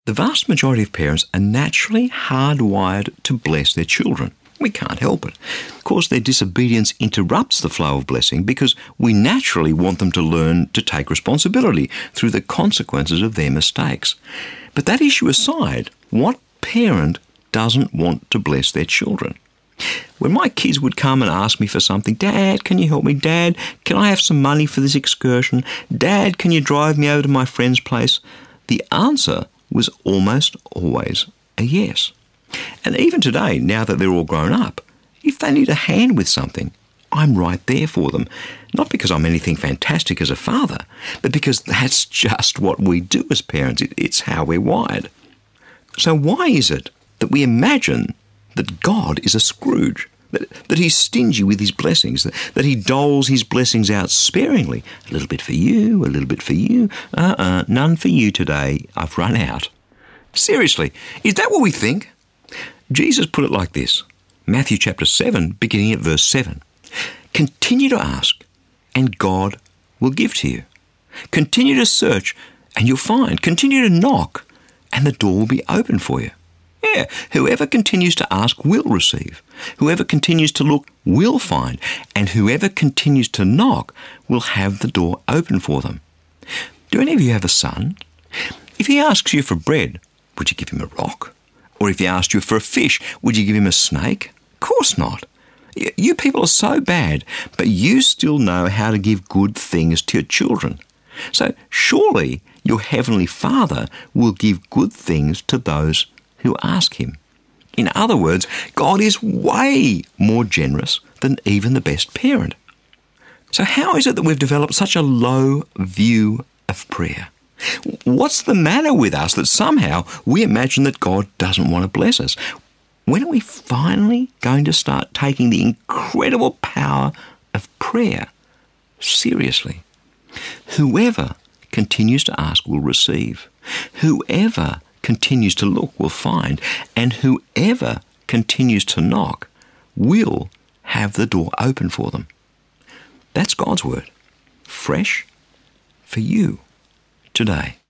The vast majority of parents are naturally hardwired to bless their children. We can't help it. Of course, their disobedience interrupts the flow of blessing because we naturally want them to learn to take responsibility through the consequences of their mistakes. But that issue aside, what parent doesn't want to bless their children? When my kids would come and ask me for something, "Dad, can you help me? Dad, can I have some money for this excursion? Dad, can you drive me over to my friend's place?" The answer was almost always a yes. And even today, now that they're all grown up, if they need a hand with something, I'm right there for them. Not because I'm anything fantastic as a father, but because that's just what we do as parents. It's how we're wired. So why is it that we imagine that God is a Scrooge, that he's stingy with his blessings, that he doles his blessings out sparingly? A little bit for you, a little bit for you. None for you today. I've run out. Seriously, is that what we think? Jesus put it like this. Matthew chapter 7, beginning at verse 7. Continue to ask, and God will give to you. Continue to search, and you'll find. Continue to knock, and the door will be open for you. Yeah, whoever continues to ask will receive. Whoever continues to look will find. And whoever continues to knock will have the door open for them. Do any of you have a son? If he asks you for bread, would you give him a rock? Or if he asked you for a fish, would you give him a snake? Of course not. You people are so bad, but you still know how to give good things to your children. So surely your Heavenly Father will give good things to those who ask him. In other words, God is way more generous than even the best parent. So how is it that we've developed such a low view of prayer? What's the matter with us that somehow we imagine that God doesn't want to bless us? When are we finally going to start taking the incredible power of prayer seriously? Whoever continues to ask will receive. Whoever continues to look will find. And whoever continues to knock will have the door open for them. That's God's word. Fresh for you today.